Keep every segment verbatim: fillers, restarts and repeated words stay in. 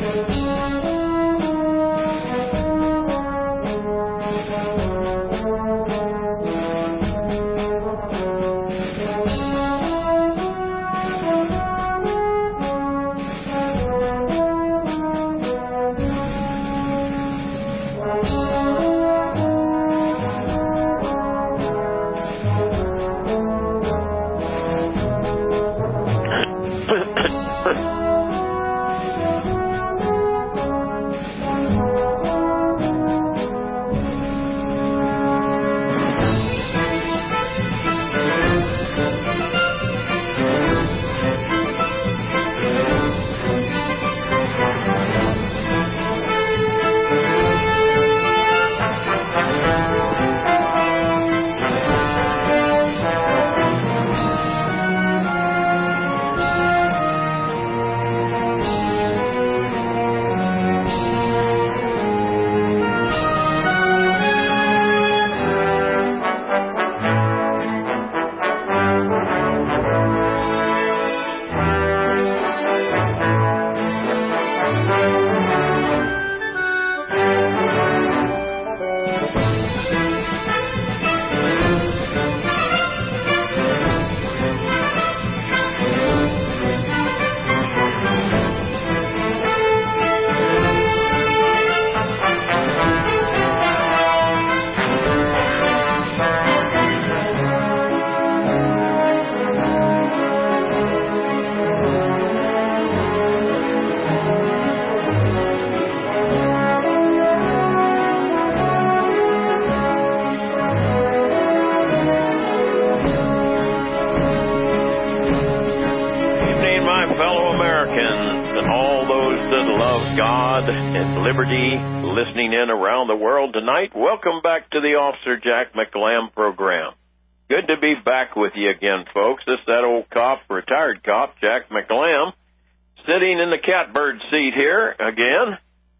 And liberty, listening in around the world tonight. Welcome back to the Officer Jack McLam program. Good to be back with you again, folks. This is that old cop, retired cop, Jack McLam, sitting in the catbird seat here again.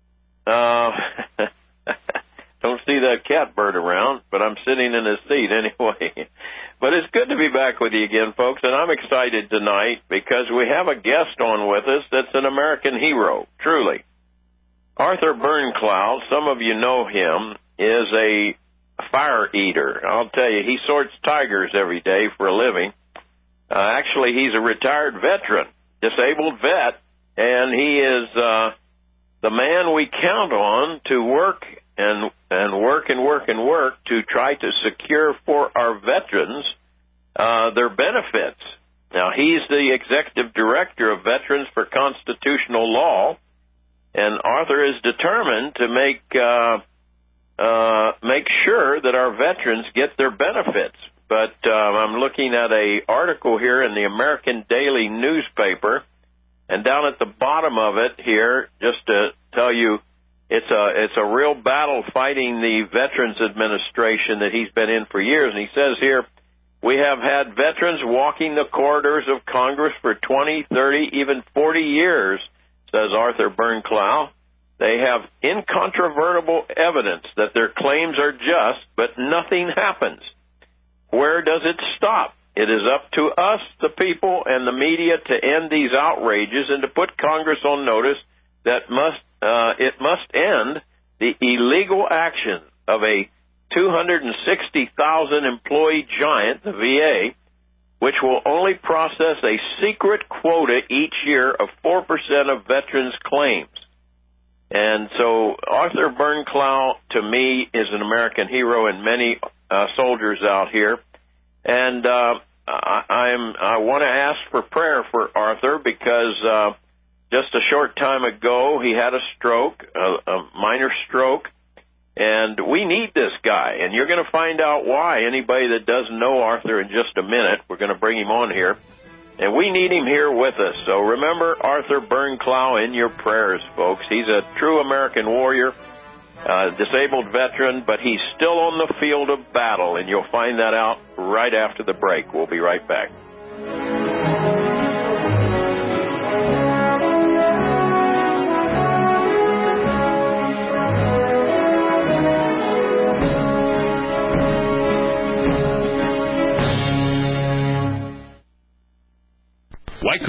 Uh, don't see that catbird around, but I'm sitting in his seat anyway. But it's good to be back with you again, folks, and I'm excited tonight because we have a guest on with us that's an American hero, truly. Arthur Bernklau, some of you know him, is a fire eater. I'll tell you, he sorts tigers every day for a living. Uh, actually, he's a retired veteran, disabled vet, and he is uh, the man we count on to work and and work and work and work to try to secure for our veterans uh, their benefits. Now, he's the executive director of Veterans for Constitutional Law. And Arthur is determined to make uh, uh, make sure that our veterans get their benefits. But uh, I'm looking at a article here in the American Daily newspaper, and down at the bottom of it here, just to tell you, it's a it's a real battle fighting the Veterans Administration that he's been in for years. And he says here, we have had veterans walking the corridors of Congress for twenty, thirty, even forty years. Says Arthur Bernklau. They have incontrovertible evidence that their claims are just, but nothing happens. Where does it stop? It is up to us, the people, and the media to end these outrages and to put Congress on notice that must uh, it must end the illegal action of a two hundred sixty thousand employee giant, the V A, which will only process a secret quota each year of four percent of veterans' claims. And so Arthur Bernklau, to me, is an American hero and many uh, soldiers out here. And uh, I, I'm, I want to ask for prayer for Arthur because uh, just a short time ago he had a stroke, a, a minor stroke. And we need this guy, and you're going to find out why. Anybody that doesn't know Arthur in just a minute, we're going to bring him on here. And we need him here with us. So remember Arthur Bernklau in your prayers, folks. He's a true American warrior, uh, disabled veteran, but he's still on the field of battle, and you'll find that out right after the break. We'll be right back.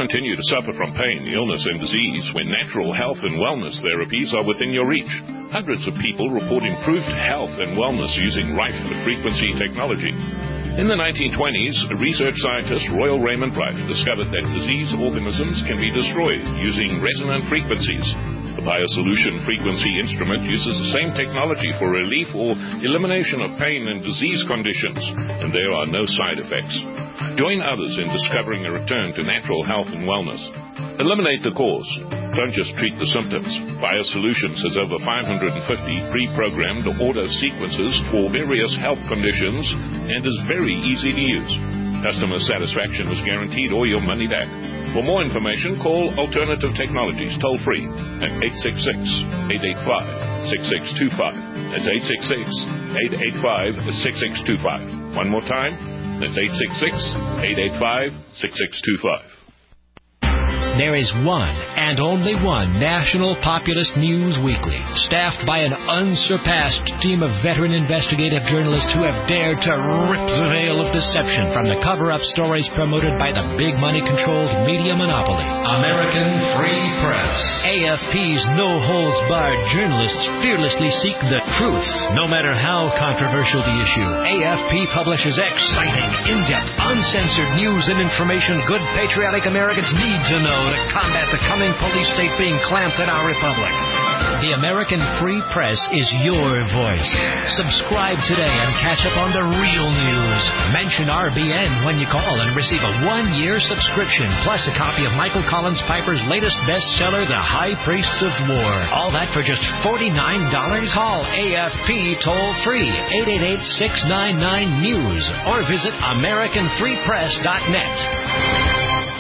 continue to suffer from pain, illness, and disease when natural health and wellness therapies are within your reach. Hundreds of people report improved health and wellness using Rife frequency technology. In the nineteen twenties, research scientist Royal Raymond Rife discovered that diseased organisms can be destroyed using resonant frequencies. The BioSolution frequency instrument uses the same technology for relief or elimination of pain and disease conditions, and there are no side effects. Join others in discovering a return to natural health and wellness. Eliminate the cause. Don't just treat the symptoms. BioSolutions has over five hundred fifty pre-programmed auto sequences for various health conditions and is very easy to use. Customer satisfaction is guaranteed or your money back. For more information, call Alternative Technologies toll-free at eight six six, eight eight five, six six two five. That's eight six six, eight eight five, six six two five. One more time, that's eight six six, eight eight five, six six two five. There is one and only one National Populist News Weekly, staffed by an unsurpassed team of veteran investigative journalists who have dared to rip the veil of deception from the cover-up stories promoted by the big money-controlled media monopoly. American Free Press. A F P's no-holds-barred journalists fearlessly seek the truth, no matter how controversial the issue. A F P publishes exciting, in-depth, uncensored news and information good patriotic Americans need to know to combat the coming police state being clamped in our republic. The American Free Press is your voice. Subscribe today and catch up on the real news. Mention R B N when you call and receive a one-year subscription, plus a copy of Michael Collins Piper's latest bestseller, The High Priests of War. All that for just forty-nine dollars. Call A F P toll-free, eight eight eight, six nine nine, news, or visit American Free Press dot net.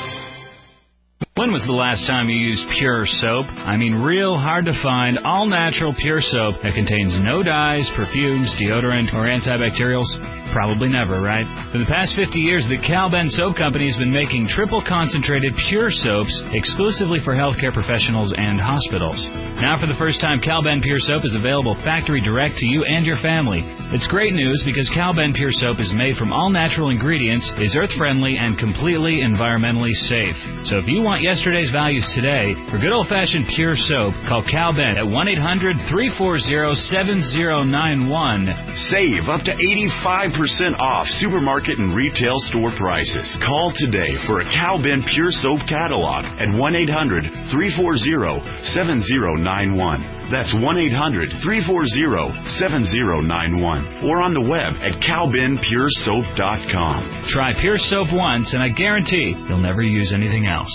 When was the last time you used Pure Soap? I mean, real hard to find, all-natural Pure Soap that contains no dyes, perfumes, deodorant, or antibacterials? Probably never, right? For the past fifty years, the Cal-Ben Soap Company has been making triple-concentrated Pure Soaps exclusively for healthcare professionals and hospitals. Now, for the first time, Cal-Ben Pure Soap is available factory direct to you and your family. It's great news because Cal-Ben Pure Soap is made from all-natural ingredients, is earth-friendly, and completely environmentally safe. So if you want yesterday's values today, for good old-fashioned Pure Soap, call Cal-Ben at one eight hundred, three four zero, seven zero nine one. Save up to eighty-five percent off supermarket and retail store prices. Call today for a Cal-Ben Pure Soap catalog at one eight hundred, three four zero, seven zero nine one. That's one eight hundred, three four zero, seven zero nine one. Or on the web at cal ben pure soap dot com. Try Pure Soap once, and I guarantee you'll never use anything else.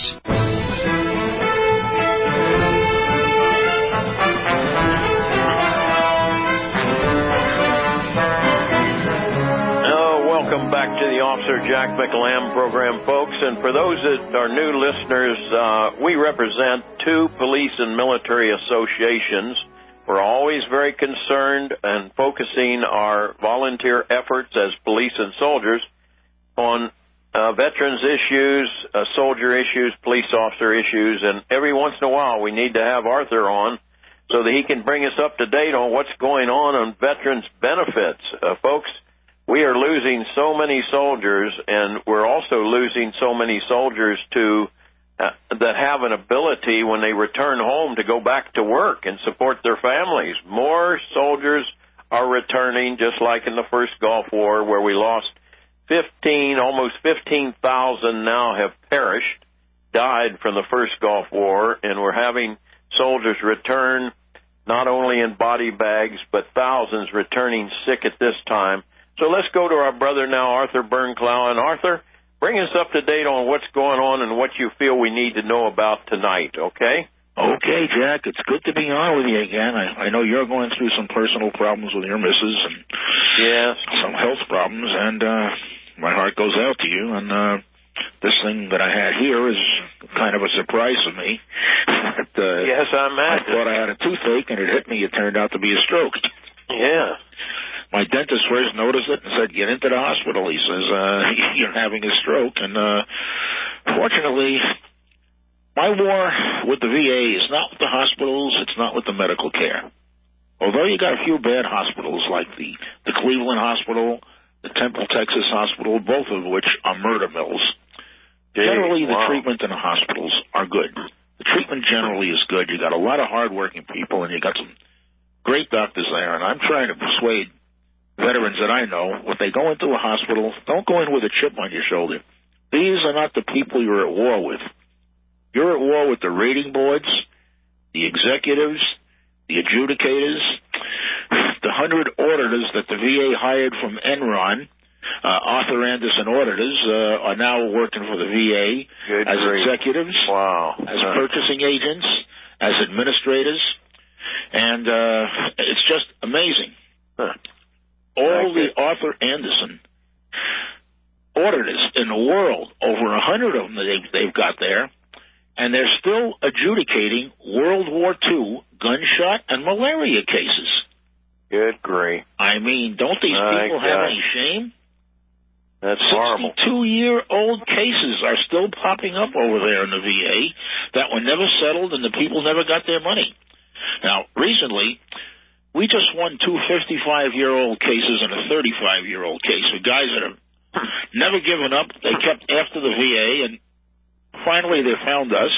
Welcome back to the Officer Jack McLam program, folks. And for those that are new listeners, uh, we represent two police and military associations. We're always very concerned and focusing our volunteer efforts as police and soldiers on uh, veterans issues, uh, soldier issues, police officer issues. And every once in a while, we need to have Arthur on so that he can bring us up to date on what's going on on veterans benefits. Uh, folks, we are losing so many soldiers, and we're also losing so many soldiers to uh, that have an ability when they return home to go back to work and support their families. More soldiers are returning, just like in the first Gulf War, where we lost fifteen, almost fifteen thousand now have perished, died from the first Gulf War, and we're having soldiers return not only in body bags, but thousands returning sick at this time. So let's go to our brother now, Arthur Bernclau. And Arthur, bring us up to date on what's going on and what you feel we need to know about tonight, okay? Okay, Jack, it's good to be on with you again. I, I know you're going through some personal problems with your missus and yes. some health problems, and uh, my heart goes out to you. And uh, this thing that I had here is kind of a surprise to me. but, uh, yes, I imagine. I thought I had a toothache, and it hit me. It turned out to be a stroke. Yeah. My dentist first noticed it and said, get into the hospital. He says, uh, you're having a stroke. And uh, fortunately, my war with the V A is not with the hospitals. It's not with the medical care. Although you got a few bad hospitals like the, the Cleveland Hospital, the Temple, Texas Hospital, both of which are murder mills. Gee, generally, the wow. treatment in the hospitals are good. The treatment generally is good. You got a lot of hardworking people, and you got some great doctors there. And I'm trying to persuade veterans that I know, when they go into a hospital, don't go in with a chip on your shoulder. These are not the people you're at war with. You're at war with the rating boards, the executives, the adjudicators, the hundred auditors that the V A hired from Enron. Uh, Arthur Anderson auditors uh, are now working for the V A Good as grief. executives, wow. as uh. purchasing agents, as administrators, and uh, it's just amazing. Huh. All the Arthur Anderson auditors in the world, over a hundred of them that they've, they've got there, and they're still adjudicating World War Two gunshot and malaria cases. Good grief. I mean, don't these My people have God. any shame? That's horrible. sixty-two-year-old cases are still popping up over there in the V A that were never settled, and the people never got their money. Now, recently, we just won two fifty-five-year-old cases and a thirty-five-year-old case with guys that have never given up. They kept after the V A, and finally they found us,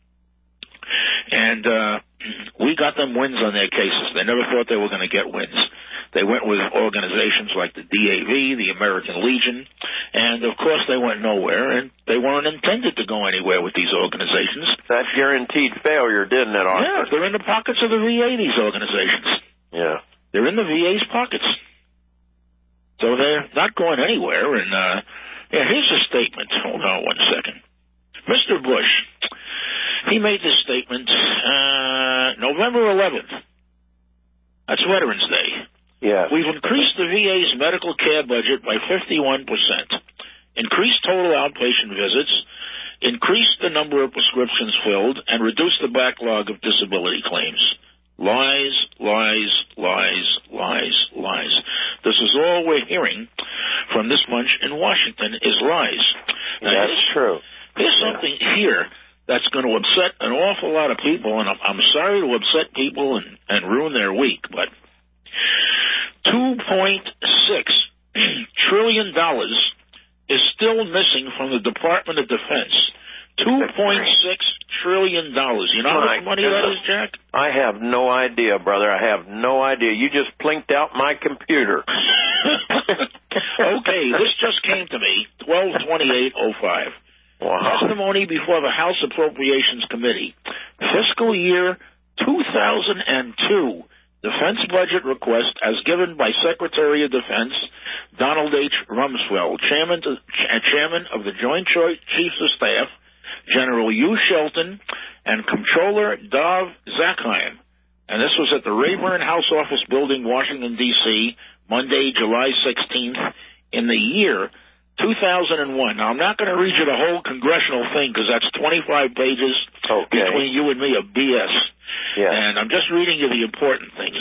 and uh, we got them wins on their cases. They never thought they were going to get wins. They went with organizations like the D A V, the American Legion, and, of course, they went nowhere, and they weren't intended to go anywhere with these organizations. That guaranteed failure, didn't it, Arthur? Yeah, they're in the pockets of the V A, these organizations. Yeah. They're in the V A's pockets. So they're not going anywhere, and uh, yeah, here's a statement. Hold on one second. Mister Bush, he made this statement uh, November eleventh. That's Veterans Day. Yes. We've increased the V A's medical care budget by fifty-one percent, increased total outpatient visits, increased the number of prescriptions filled, and reduced the backlog of disability claims. Lies, lies, lies, lies, lies. This is all we're hearing from this bunch in Washington is lies. Now, That's true. There's Yeah. something here that's going to upset an awful lot of people, and I'm, I'm sorry to upset people and, and ruin their week, but two point six trillion dollars is still missing from the Department of Defense. two point six trillion dollars. You know how much money that is, Jack? I have no idea, brother. I have no idea. You just plinked out my computer. Okay, this just came to me, twelve twenty-eight oh five. Wow. Testimony before the House Appropriations Committee. Fiscal year two thousand two. Defense budget request as given by Secretary of Defense Donald H. Rumsfeld, Chairman, to, Ch- Chairman of the Joint Chiefs of Staff, General Hugh Shelton, and Comptroller Dov Zakheim. And this was at the Rayburn House Office Building, Washington, D C, Monday, July sixteenth, in the year two thousand one. Now, I'm not going to read you the whole congressional thing because that's twenty-five pages Okay. between you and me of B S. Yeah. And I'm just reading you the important things.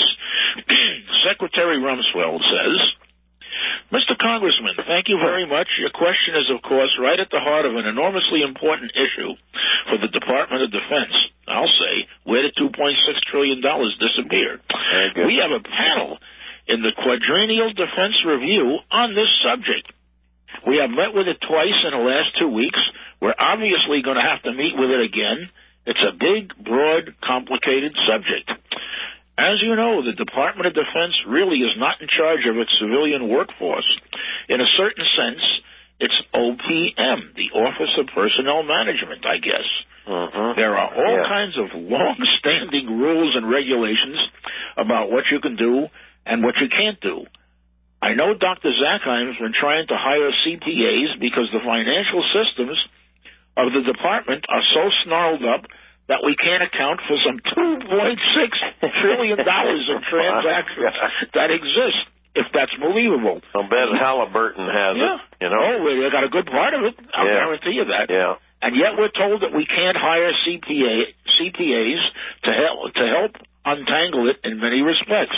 Secretary Rumsfeld says, Mister Congressman, thank you very much. Your question is, of course, right at the heart of an enormously important issue for the Department of Defense. I'll say, where did two point six trillion dollars disappear? We have a panel in the Quadrennial Defense Review on this subject. We have met with it twice in the last two weeks. We're obviously going to have to meet with it again. It's a big, broad, complicated subject. As you know, the Department of Defense really is not in charge of its civilian workforce. In a certain sense, it's O P M, the Office of Personnel Management, I guess. Uh-huh. There are all yeah. kinds of long-standing rules and regulations about what you can do and what you can't do. I know Doctor Zakheim's been trying to hire C P As because the financial systems of the department are so snarled up that we can't account for some two point six trillion dollars in transactions that exist, if that's believable. I bet Halliburton has yeah. it, you know. Oh, well, they got a good part of it. I'll yeah. guarantee you that. Yeah. And yet we're told that we can't hire C P A, C P As to help, to help untangle it in many respects.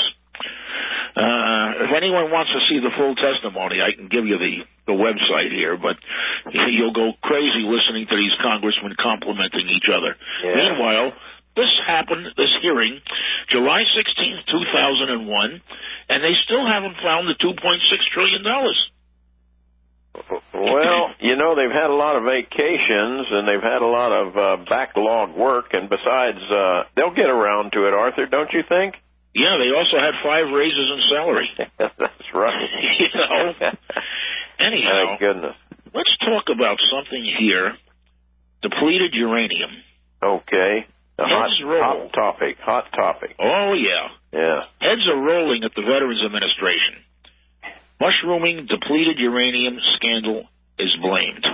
Uh, if anyone wants to see the full testimony, I can give you the, the website here, but you'll go crazy listening to these congressmen complimenting each other. Yeah. Meanwhile, this happened, this hearing, July sixteenth, two thousand one, and they still haven't found the two point six trillion dollars. Well, you know, they've had a lot of vacations, and they've had a lot of uh, backlog work, and besides, uh, they'll get around to it, Arthur, don't you think? Yeah, they also had five raises in salary. That's right. You know? Anyhow, my goodness. Let's talk about something here. Depleted uranium. Okay. A hot, roll. hot topic. Hot topic. Oh, yeah. Yeah. Heads are rolling at the Veterans Administration. Mushrooming depleted uranium scandal is blamed.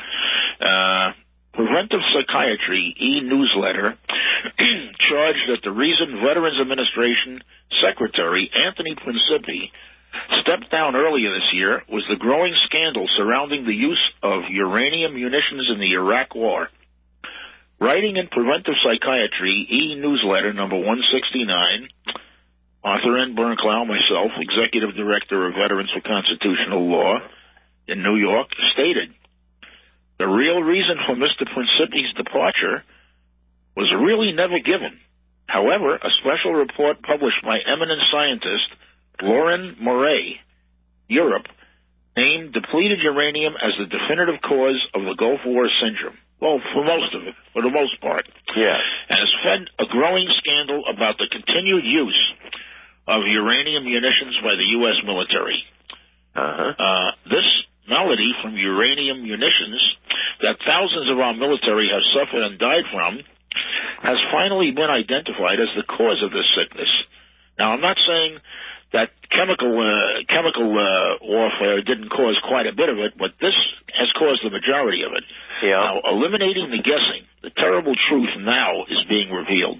Uh, Preventive Psychiatry e-newsletter charged that the reason Veterans Administration Secretary Anthony Principi stepped down earlier this year was the growing scandal surrounding the use of uranium munitions in the Iraq War. Writing in Preventive Psychiatry e-newsletter number one sixty-nine, Arthur N. Bernklau, myself, Executive Director of Veterans for Constitutional Law in New York, stated, the real reason for Mister Principi's departure was really never given. However, a special report published by eminent scientist Lauren Murray, Europe, named depleted uranium as the definitive cause of the Gulf War syndrome. Well, for most of it, for the most part. Yeah. And has fed a growing scandal about the continued use of uranium munitions by the U S military. Uh-huh. Uh, this malady from uranium munitions that thousands of our military have suffered and died from has finally been identified as the cause of this sickness. Now, I'm not saying that chemical uh, chemical uh, warfare didn't cause quite a bit of it, but this has caused the majority of it. Yeah. Now, eliminating the guessing, the terrible truth now is being revealed.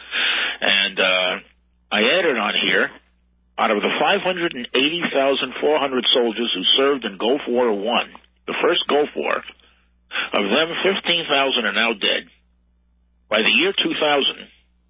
And uh, I added on here, out of the five hundred eighty thousand four hundred soldiers who served in Gulf War One, the first Gulf War, of them fifteen thousand are now dead. By the year two thousand,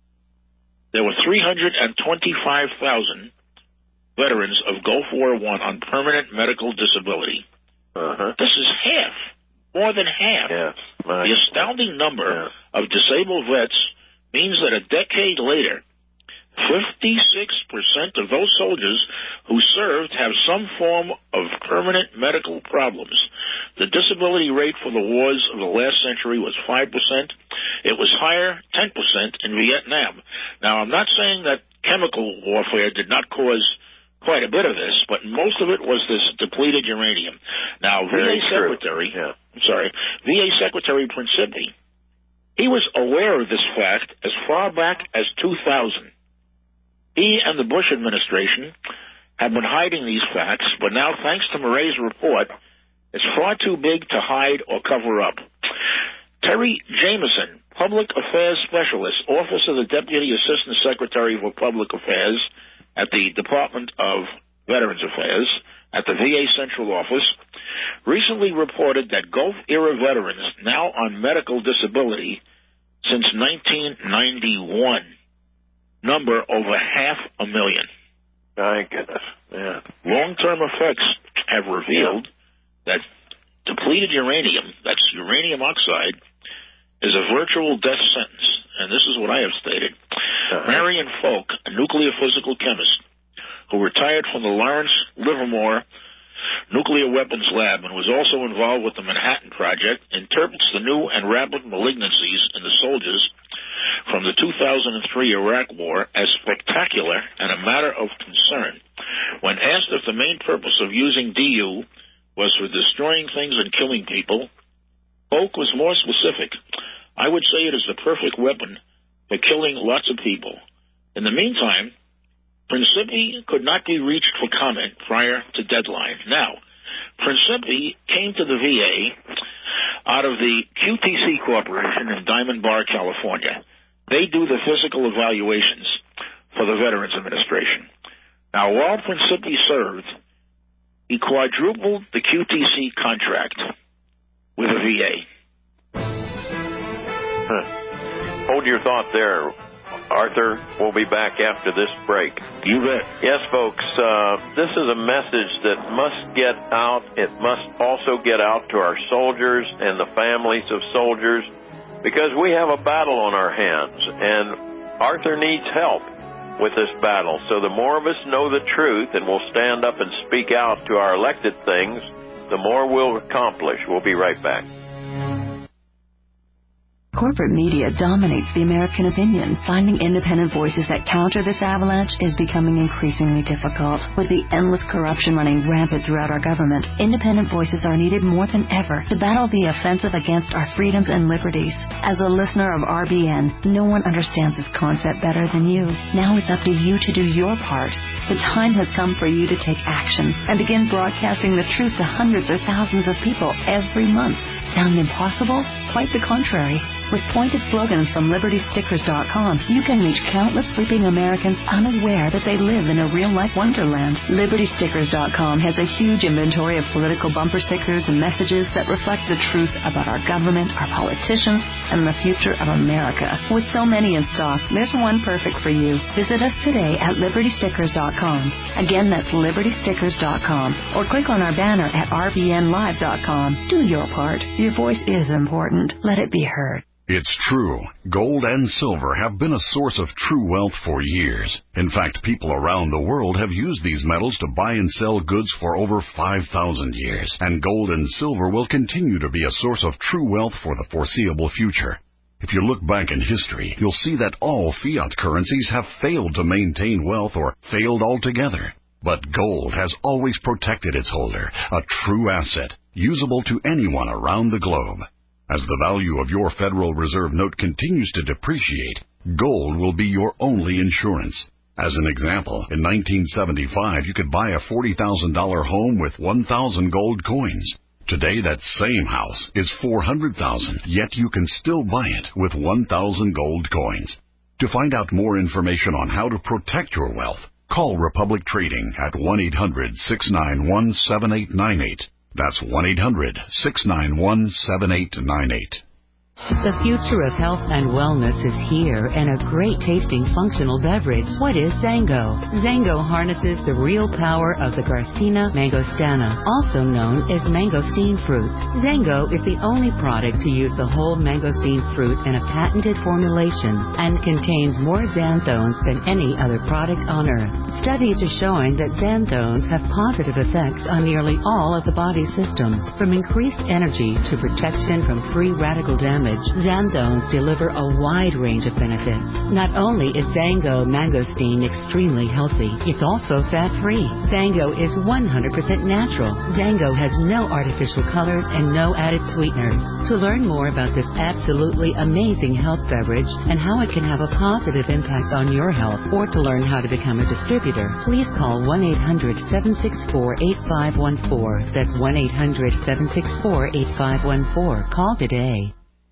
there were three hundred twenty-five thousand veterans of Gulf War One on permanent medical disability. Uh-huh. This is half, more than half. Yes. The astounding number yeah. of disabled vets means that a decade later, fifty-six percent of those soldiers who served have some form of permanent medical problems. The disability rate for the wars of the last century was five percent. It was higher, ten percent, in Vietnam. Now, I'm not saying that chemical warfare did not cause quite a bit of this, but most of it was this depleted uranium. Now, Very V A true. Secretary, yeah. I'm sorry, V A Secretary Principi, he was aware of this fact as far back as two thousand. He and the Bush administration have been hiding these facts, but now, thanks to Murray's report, it's far too big to hide or cover up. Terry Jameson, Public Affairs Specialist, Office of the Deputy Assistant Secretary for Public Affairs at the Department of Veterans Affairs at the V A Central Office, recently reported that Gulf-era veterans now on medical disability since nineteen ninety-one number over half a million. My goodness. Yeah. Long-term effects have revealed that depleted uranium, that's uranium oxide, is a virtual death sentence. And this is what I have stated. Uh-huh. Marion Folk, a nuclear physical chemist who retired from the Lawrence Livermore Nuclear Weapons Lab and was also involved with the Manhattan Project, interprets the new and rapid malignancies in the soldiers from the two thousand three Iraq War as spectacular and a matter of concern. When asked if the main purpose of using D U was for destroying things and killing people, Folk was more specific. I would say it is the perfect weapon for killing lots of people. In the meantime, Principi could not be reached for comment prior to deadline. Now, Principi came to the V A out of the Q T C Corporation in Diamond Bar, California. They do the physical evaluations for the Veterans Administration. Now, while Principi served, he quadrupled the Q T C contract with the V A. Huh. Hold your thought there, Arthur. We'll be back after this break. You bet. Yes, folks, uh, this is a message that must get out. It must also get out to our soldiers and the families of soldiers, because we have a battle on our hands, and Arthur needs help with this battle. So the more of us know the truth and will stand up and speak out to our elected things, the more we'll accomplish. We'll be right back. Corporate media dominates the American opinion. Finding independent voices that counter this avalanche is becoming increasingly difficult. With the endless corruption running rampant throughout our government, independent voices are needed more than ever to battle the offensive against our freedoms and liberties. As a listener of R B N, no one understands this concept better than you. Now it's up to you to do your part. The time has come for you to take action and begin broadcasting the truth to hundreds or thousands of people every month. Sound impossible? Quite the contrary. With pointed slogans from Liberty Stickers dot com, you can reach countless sleeping Americans unaware that they live in a real-life wonderland. Liberty Stickers dot com has a huge inventory of political bumper stickers and messages that reflect the truth about our government, our politicians, and the future of America. With so many in stock, there's one perfect for you. Visit us today at Liberty Stickers dot com. Again, that's Liberty Stickers dot com. Or click on our banner at R B N Live dot com. Do your part. Your voice is important. Let it be heard. It's true. Gold and silver have been a source of true wealth for years. In fact, people around the world have used these metals to buy and sell goods for over five thousand years. And gold and silver will continue to be a source of true wealth for the foreseeable future. If you look back in history, you'll see that all fiat currencies have failed to maintain wealth or failed altogether. But gold has always protected its holder, a true asset, usable to anyone around the globe. As the value of your Federal Reserve note continues to depreciate, gold will be your only insurance. As an example, in nineteen seventy-five, you could buy a forty thousand dollars home with one thousand gold coins. Today, that same house is four hundred thousand dollars, yet you can still buy it with one thousand gold coins. To find out more information on how to protect your wealth, call Republic Trading at one eight hundred, six nine one, seven eight nine eight. That's one eight hundred, six nine one, seven eight nine eight. The future of health and wellness is here, and a great-tasting functional beverage. What is Zango? Zango harnesses the real power of the Garcinia mangostana, also known as mangosteen fruit. Zango is the only product to use the whole mangosteen fruit in a patented formulation and contains more xanthones than any other product on earth. Studies are showing that xanthones have positive effects on nearly all of the body's systems, from increased energy to protection from free radical damage. Xanthones deliver a wide range of benefits. Not only is Zango mangosteen extremely healthy, it's also fat-free. Zango is one hundred percent natural. Zango has no artificial colors and no added sweeteners. To learn more about this absolutely amazing health beverage and how it can have a positive impact on your health, or to learn how to become a distributor, please call one eight hundred, seven six four, eight five one four. That's one eight hundred, seven six four, eight five one four. Call today.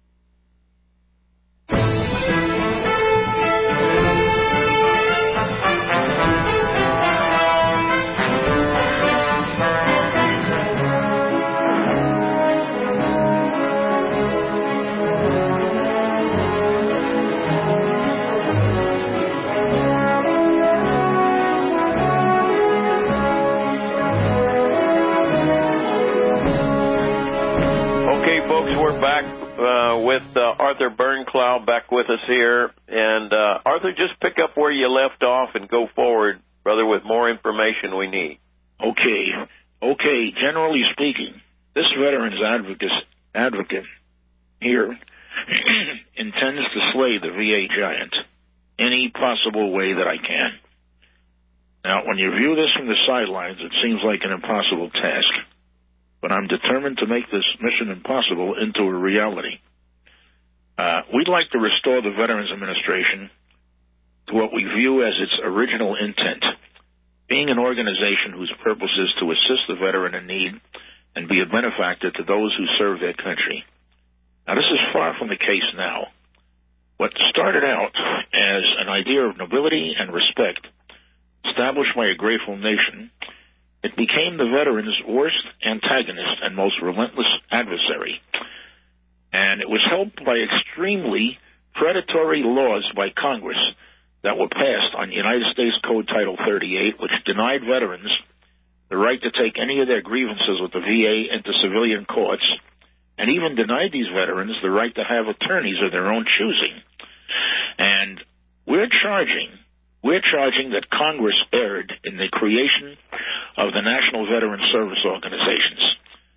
With uh, Arthur Bernclau back with us here. And uh, Arthur, just pick up where you left off and go forward, brother, with more information we need. Okay. Okay, generally speaking, this veterans advocate, advocate here intends to slay the V A giant any possible way that I can. Now, when you view this from the sidelines, it seems like an impossible task. But I'm determined to make this mission impossible into a reality. Uh, we'd like to restore the Veterans Administration to what we view as its original intent, being an organization whose purpose is to assist the veteran in need and be a benefactor to those who serve their country. Now, this is far from the case now. What started out as an idea of nobility and respect established by a grateful nation, it became the veteran's worst antagonist and most relentless adversary. And it was helped by extremely predatory laws by Congress that were passed on United States Code Title thirty-eight, which denied veterans the right to take any of their grievances with the V A into civilian courts, and even denied these veterans the right to have attorneys of their own choosing. And we're charging, we're charging that Congress erred in the creation of the National Veteran Service Organizations.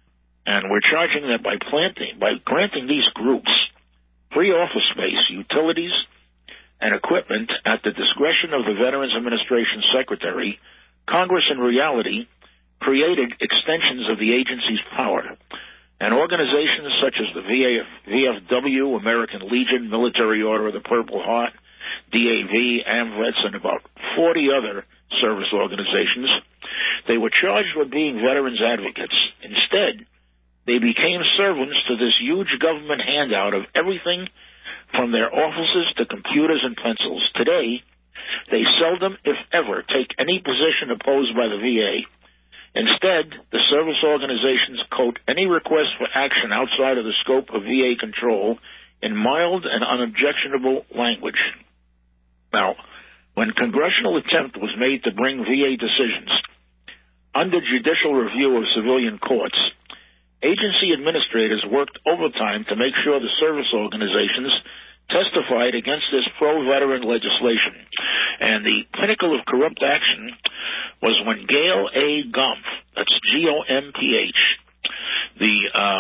And we're charging that by planting, by granting these groups free office space, utilities, and equipment at the discretion of the Veterans Administration Secretary, Congress in reality created extensions of the agency's power. And organizations such as the V F W, American Legion, Military Order of the Purple Heart, D A V, AMVETS, and about forty other service organizations, they were charged with being veterans advocates. Instead, they became servants to this huge government handout of everything from their offices to computers and pencils. Today, they seldom, if ever, take any position opposed by the V A. Instead, the service organizations quote any request for action outside of the scope of V A control in mild and unobjectionable language. Now, when congressional attempt was made to bring V A decisions under judicial review of civilian courts, agency administrators worked overtime to make sure the service organizations testified against this pro-veteran legislation. And the pinnacle of corrupt action was when Gail A. Gomph, that's G O M P H, the uh,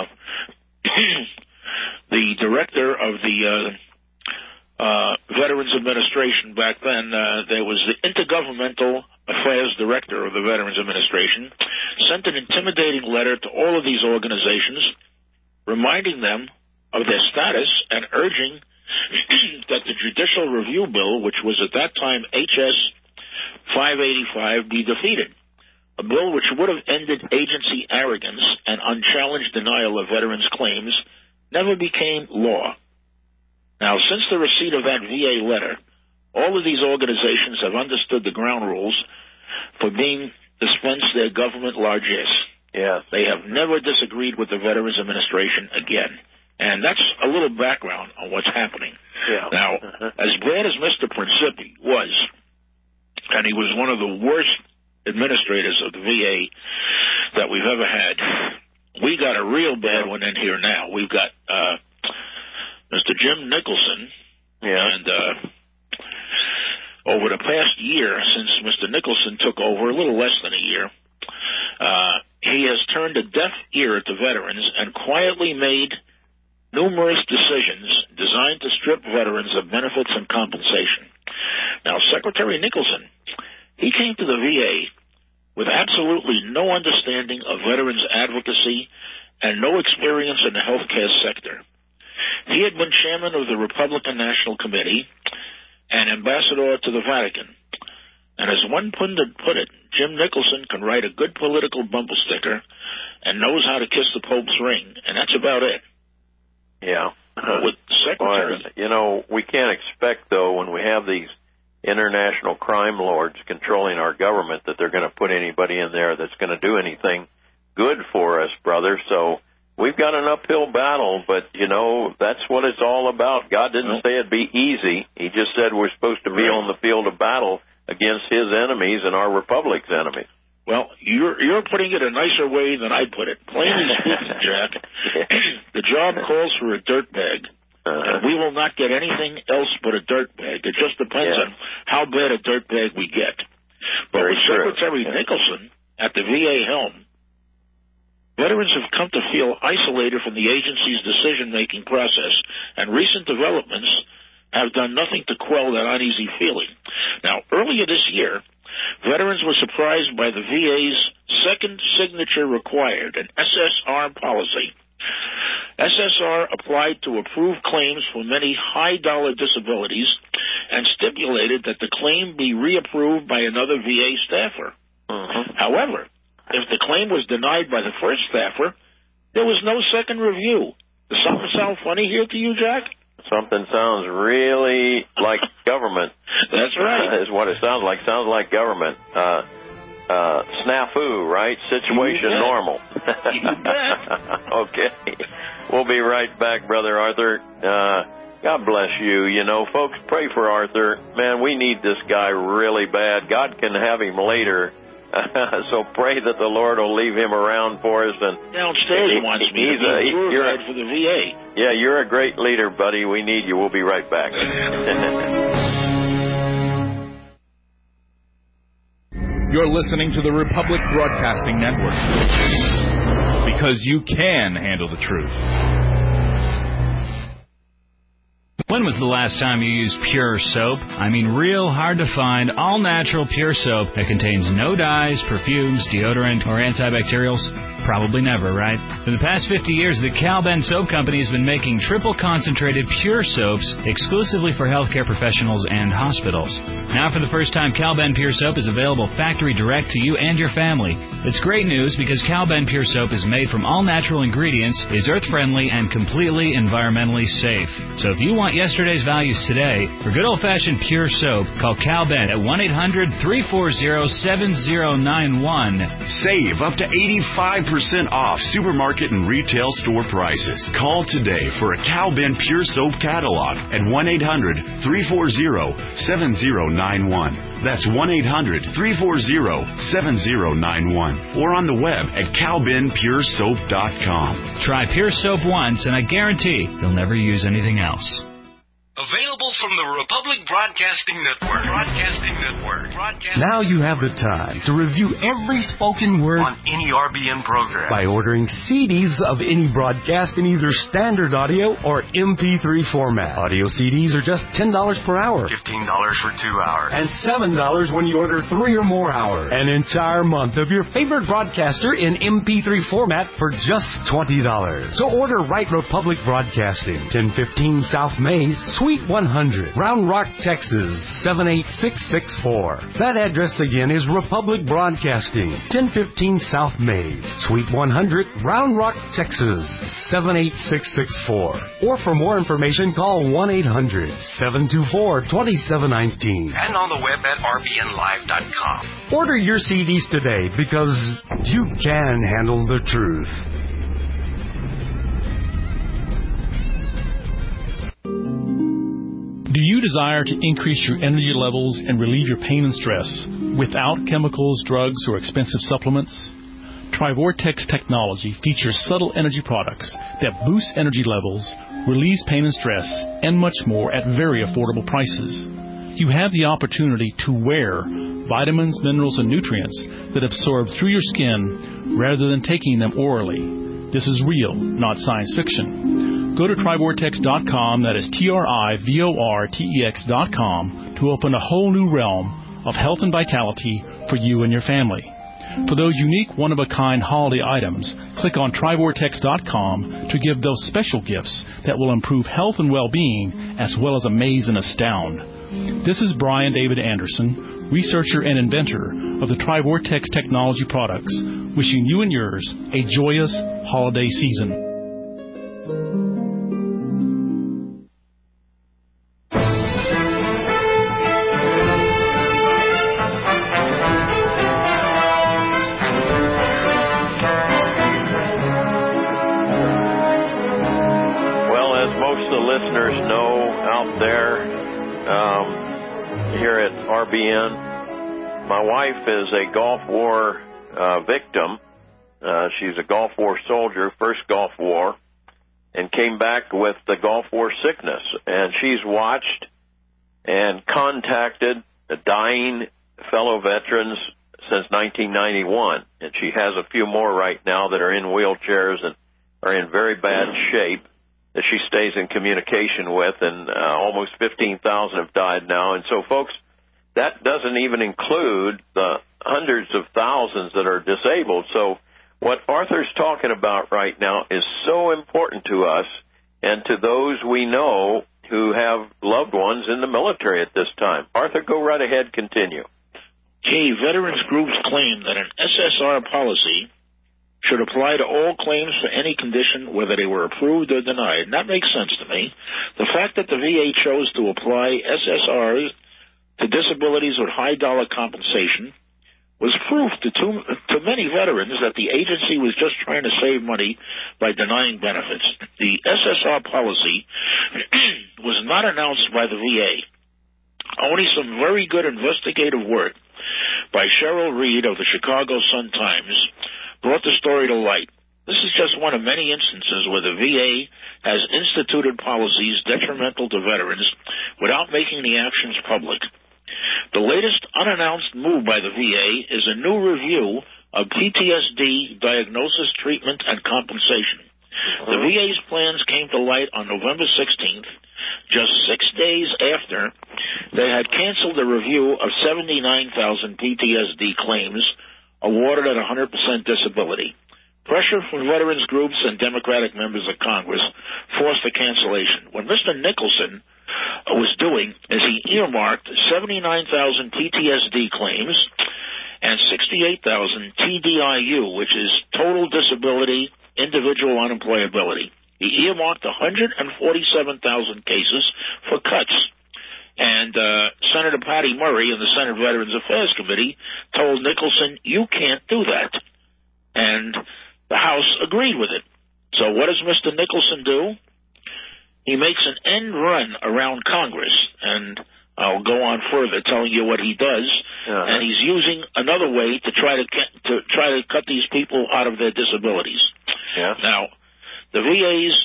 the director of the uh, uh, Veterans Administration back then, uh, there was the Intergovernmental Affairs Director of the Veterans Administration, sent an intimidating letter to all of these organizations, reminding them of their status and urging that the Judicial Review Bill, which was at that time H S five eighty-five, be defeated. A bill which would have ended agency arrogance and unchallenged denial of veterans' claims never became law. Now, since the receipt of that V A letter, all of these organizations have understood the ground rules for being dispensed their government largesse. Yeah. They have never disagreed with the Veterans Administration again. And that's a little background on what's happening. Yeah. Now, uh-huh. as bad as Mister Principi was, and he was one of the worst administrators of the V A that we've ever had, we got a real bad one in here now. We've got uh, Mister Jim Nicholson, yeah. and uh, over the past year, since Mister Nicholson took over, a little less than a year, uh, he has turned a deaf ear to veterans and quietly made numerous decisions designed to strip veterans of benefits and compensation. Now, Secretary Nicholson, he came to the V A with absolutely no understanding of veterans advocacy and no experience in the healthcare sector. He had been chairman of the Republican National Committee and ambassador to the Vatican. And as one pundit put it, Jim Nicholson can write a good political bumper sticker and knows how to kiss the Pope's ring, and that's about it. Yeah. Uh, with Secretary. Well, you know, we can't expect, though, when we have these international crime lords controlling our government, that they're going to put anybody in there that's going to do anything good for us, brother. So we've got an uphill battle, but, you know, that's what it's all about. God didn't say it'd be easy. He just said we're supposed to be right on the field of battle against his enemies and our republic's enemies. Well, you're you're putting it a nicer way than I put it. Plainly speaking, Jack, the job calls for a dirt bag, uh-huh. and we will not get anything else but a dirt bag. It just depends yeah. on how bad a dirt bag we get. But Very with true. Secretary yeah. Nicholson at the V A helm, veterans have come to feel isolated from the agency's decision-making process, and recent developments have done nothing to quell that uneasy feeling. Now, earlier this year, veterans were surprised by the V A's second signature required, an S S R policy. S S R applied to approve claims for many high-dollar disabilities and stipulated that the claim be reapproved by another V A staffer. Uh-huh. However, if the claim was denied by the first staffer, there was no second review. Does something sound funny here to you, Jack? Something sounds really like government. That's right. Uh, is what it sounds like. Sounds like government. Uh, uh, snafu, right? Situation normal. You bet. Okay. We'll be right back, Brother Arthur. Uh, God bless you. You know, folks, pray for Arthur. Man, we need this guy really bad. God can have him later. So pray that the Lord will leave him around for us. And downstairs he wants me he's to be a, he, you're for the V A. Yeah, you're a great leader, buddy. We need you. We'll be right back. You're listening to the Republic Broadcasting Network. because you can handle the truth. When was the last time you used Pure Soap? I mean real hard to find, all-natural Pure Soap that contains no dyes, perfumes, deodorant, or antibacterials? Probably never, right? For the past fifty years, the Cal Ben Soap Company has been making triple-concentrated Pure Soaps exclusively for healthcare professionals and hospitals. Now, for the first time, Cal Ben Pure Soap is available factory direct to you and your family. It's great news because Cal Ben Pure Soap is made from all-natural ingredients, is earth-friendly, and completely environmentally safe. So if you want yesterday's values today, for good old-fashioned Pure Soap, call Cal Ben at one eight hundred, three four zero, seven zero nine one. Save up to eighty-five percent off supermarket and retail store prices. Call today for a Cal Ben Pure Soap catalog at one eight hundred, three four zero, seven zero nine one. That's one eight hundred, three four zero, seven zero nine one. Or on the web at cal ben pure soap dot com. Try Pure Soap once, and I guarantee you'll never use anything else. Available from the Republic Broadcasting Network. Broadcasting Network. Broadcasting now you have the time to review every spoken word on any R B N program by ordering C Ds of any broadcast in either standard audio or M P three format. Audio C Ds are just ten dollars per hour. fifteen dollars for two hours. And seven dollars when you order three or more hours. An entire month of your favorite broadcaster in M P three format for just twenty dollars. So order right Republic Broadcasting, ten fifteen South Mays, Suite one hundred, Round Rock, Texas, seven eight six six four. That address again is Republic Broadcasting, ten fifteen South Mays, Suite one hundred, Round Rock, Texas, seven eight six six four. Or for more information, call one eight hundred, seven two four, two seven one nine. And on the web at r b n live dot com. Order your C Ds today because you can handle the truth. Do you desire to increase your energy levels and relieve your pain and stress without chemicals, drugs, or expensive supplements? TriVortex technology features subtle energy products that boost energy levels, relieves pain and stress, and much more at very affordable prices. You have the opportunity to wear vitamins, minerals, and nutrients that absorb through your skin rather than taking them orally. This is real, not science fiction. Go to tri vortex dot com, that is T R I V O R T E X dot com, to open a whole new realm of health and vitality for you and your family. For those unique, one-of-a-kind holiday items, click on tri vortex dot com to give those special gifts that will improve health and well-being as well as amaze and astound. This is Brian David Anderson, researcher and inventor of the TriVortex technology products, wishing you and yours a joyous holiday season. R B N. My wife is a Gulf War uh, victim. Uh, she's a Gulf War soldier, first Gulf War, and came back with the Gulf War sickness. And she's watched and contacted the dying fellow veterans since nineteen ninety-one. And she has a few more right now that are in wheelchairs and are in very bad shape that she stays in communication with. And uh, almost fifteen thousand have died now. And so, folks, that doesn't even include the hundreds of thousands that are disabled. So what Arthur's talking about right now is so important to us and to those we know who have loved ones in the military at this time. Arthur, go right ahead, continue. Key veterans groups claim that an S S R policy should apply to all claims for any condition, whether they were approved or denied. And that makes sense to me. The fact that the V A chose to apply S S Rs to disabilities with high dollar compensation was proof to, too, to many veterans that the agency was just trying to save money by denying benefits. The S S R policy was not announced by the V A. Only some very good investigative work by Cheryl Reed of the Chicago Sun-Times brought the story to light. This is just one of many instances where the V A has instituted policies detrimental to veterans without making the actions public. The latest unannounced move by the V A is a new review of P T S D diagnosis, treatment, and compensation. Uh-huh. The V A's plans came to light on November sixteenth, just six days after they had canceled a review of seventy-nine thousand P T S D claims awarded at one hundred percent disability. Pressure from veterans groups and Democratic members of Congress forced the cancellation. What Mister Nicholson was doing is he earmarked seventy-nine thousand P T S D claims and sixty-eight thousand T D I U, which is total disability, individual unemployability. He earmarked one hundred forty-seven thousand cases for cuts. And uh, Senator Patty Murray in the Senate Veterans Affairs Committee told Nicholson, you can't do that. And the House agreed with it. So what does Mister Nicholson do? He makes an end run around Congress, and I'll go on further telling you what he does. Uh-huh. And he's using another way to try to, to try to cut these people out of their disabilities. Yeah. Now, the V A's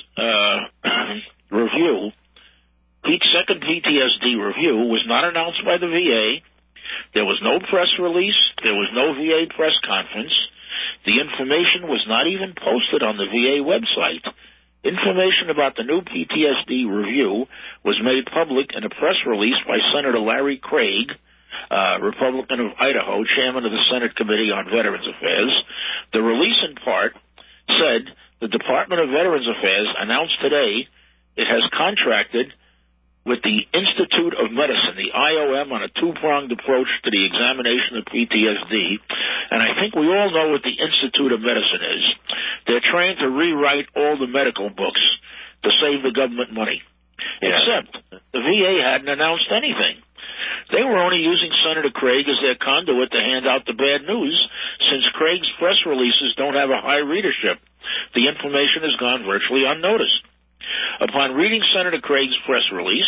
uh, review, Pete's second P T S D review, was not announced by the V A. There was no press release. There was no V A press conference. The information was not even posted on the V A website. Information about the new P T S D review was made public in a press release by Senator Larry Craig, uh, Republican of Idaho, chairman of the Senate Committee on Veterans Affairs. The release, in part, said the Department of Veterans Affairs announced today it has contracted with the Institute of Medicine, the I O M, on a two-pronged approach to the examination of P T S D. And I think we all know what the Institute of Medicine is. They're trying to rewrite all the medical books to save the government money. Yeah. Except the V A hadn't announced anything. They were only using Senator Craig as their conduit to hand out the bad news, since Craig's press releases don't have a high readership. The information has gone virtually unnoticed. Upon reading Senator Craig's press release,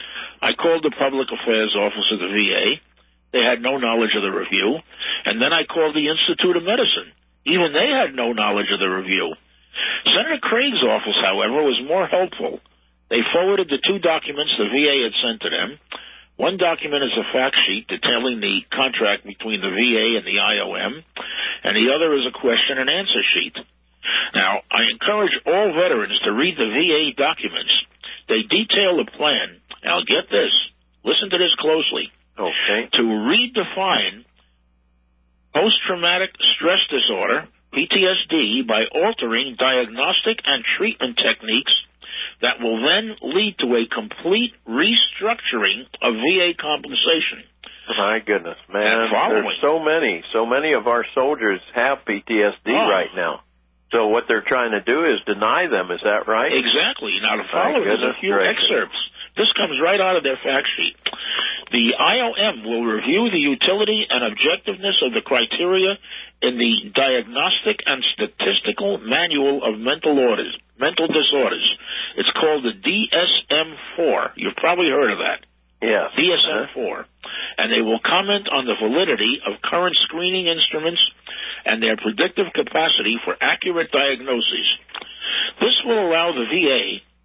I called the Public Affairs Office of the V A. They had no knowledge of the review. And then I called the Institute of Medicine. Even they had no knowledge of the review. Senator Craig's office, however, was more helpful. They forwarded the two documents the V A had sent to them. One document is a fact sheet detailing the contract between the V A and the I O M, and the other is a question and answer sheet. Now, I encourage all veterans to read the V A documents. They detail the plan. Now, get this. Listen to this closely. Okay. To redefine post-traumatic stress disorder, P T S D, by altering diagnostic and treatment techniques that will then lead to a complete restructuring of V A compensation. My goodness, man. There's so many. So many of our soldiers have P T S D oh. right now. So what they're trying to do is deny them, is that right? Exactly. Now, to follow is a few gracious. excerpts. This comes right out of their fact sheet. The I O M will review the utility and objectiveness of the criteria in the Diagnostic and Statistical Manual of Mental Orders, Mental Disorders. It's called the D S M four. You've probably heard of that. Yes. D S M four. Uh-huh. And they will comment on the validity of current screening instruments and their predictive capacity for accurate diagnoses. This will allow the V A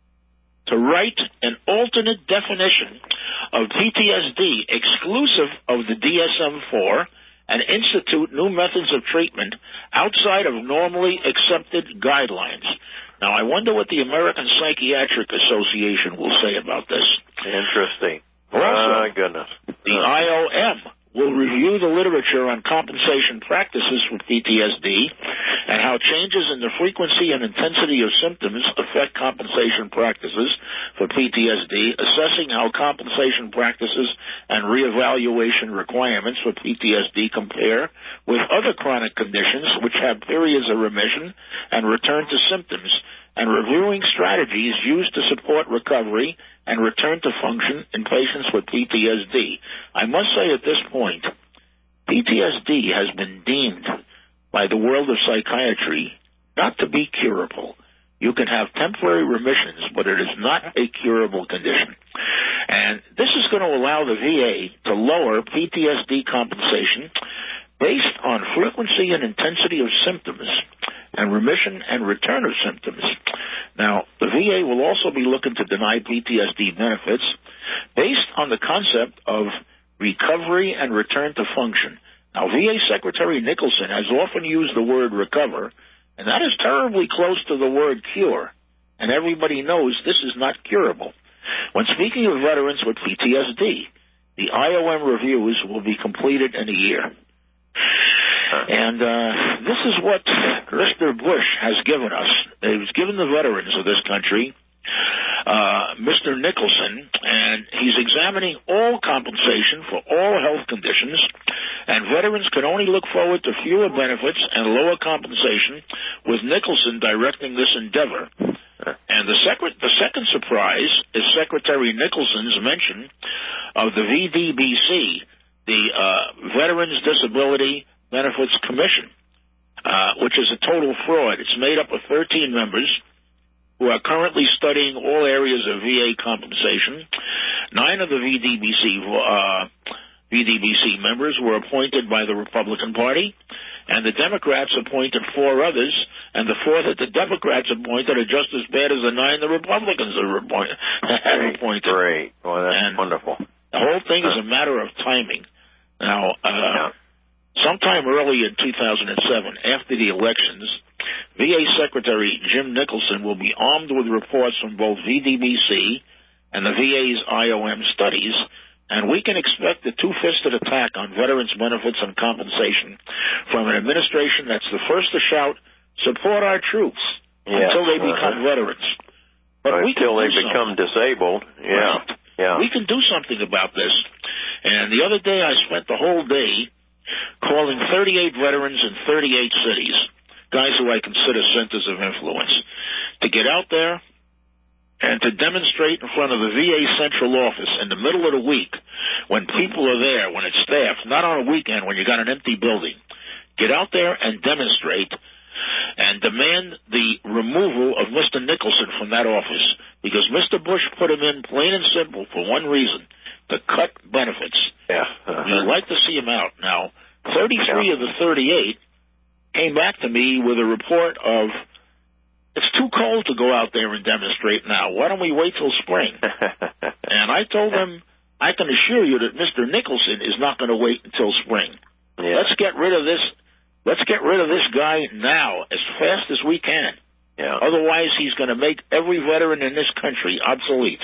to write an alternate definition of P T S D exclusive of the D S M four and institute new methods of treatment outside of normally accepted guidelines. Now, I wonder what the American Psychiatric Association will say about this. Interesting. Also, my goodness. The I O M will review the literature on compensation practices for P T S D and how changes in the frequency and intensity of symptoms affect compensation practices for P T S D, assessing how compensation practices and reevaluation requirements for P T S D compare with other chronic conditions which have periods of remission and return to symptoms, and reviewing strategies used to support recovery and return to function in patients with P T S D. I must say at this point, P T S D has been deemed by the world of psychiatry not to be curable. You can have temporary remissions, but it is not a curable condition. And this is going to allow the V A to lower P T S D compensation based on frequency and intensity of symptoms and remission and return of symptoms. Now, the V A will also be looking to deny P T S D benefits based on the concept of recovery and return to function. Now, V A Secretary Nicholson has often used the word recover, and that is terribly close to the word cure, and everybody knows this is not curable. When speaking of veterans with P T S D, the I O M reviews will be completed in a year. And uh, this is what Mister Bush has given us. He's given the veterans of this country uh, Mister Nicholson, and he's examining all compensation for all health conditions, and veterans can only look forward to fewer benefits and lower compensation with Nicholson directing this endeavor. And the, sec- the second surprise is Secretary Nicholson's mention of the V D B C, the uh, Veterans Disability Benefits Commission, uh, which is a total fraud. It's made up of thirteen members who are currently studying all areas of V A compensation. Nine of the V D B C uh, V D B C members were appointed by the Republican Party, and the Democrats appointed four others, and the four that the Democrats appointed are just as bad as the nine the Republicans have appointed. appointed. Great. Well, that's and wonderful. The whole thing is a matter of timing. Now, uh, yeah. sometime early in two thousand seven, after the elections, V A Secretary Jim Nicholson will be armed with reports from both V D B C and the V A's I O M studies, and we can expect a two-fisted attack on veterans' benefits and compensation from an administration that's the first to shout, support our troops, yes, until they become uh-huh. veterans. But or we until they something. become disabled. Yeah. Right. yeah. We can do something about this. And the other day I spent the whole day calling thirty-eight veterans in thirty-eight cities, guys who I consider centers of influence, to get out there and to demonstrate in front of the V A central office in the middle of the week when people are there, when it's staffed, not on a weekend when you got an empty building. Get out there and demonstrate and demand the removal of Mister Nicholson from that office, because Mister Bush put him in plain and simple for one reason, to cut benefits. Yeah. Uh-huh. We'd like to see him out. Now, thirty-three yeah. of the thirty-eight came back to me with a report of, it's too cold to go out there and demonstrate now. Why don't we wait till spring? And I told them, I can assure you that Mister Nicholson is not going to wait until spring. Yeah. Let's get rid of this. Let's get rid of this guy now, as fast as we can. Yeah. Otherwise, he's going to make every veteran in this country obsolete.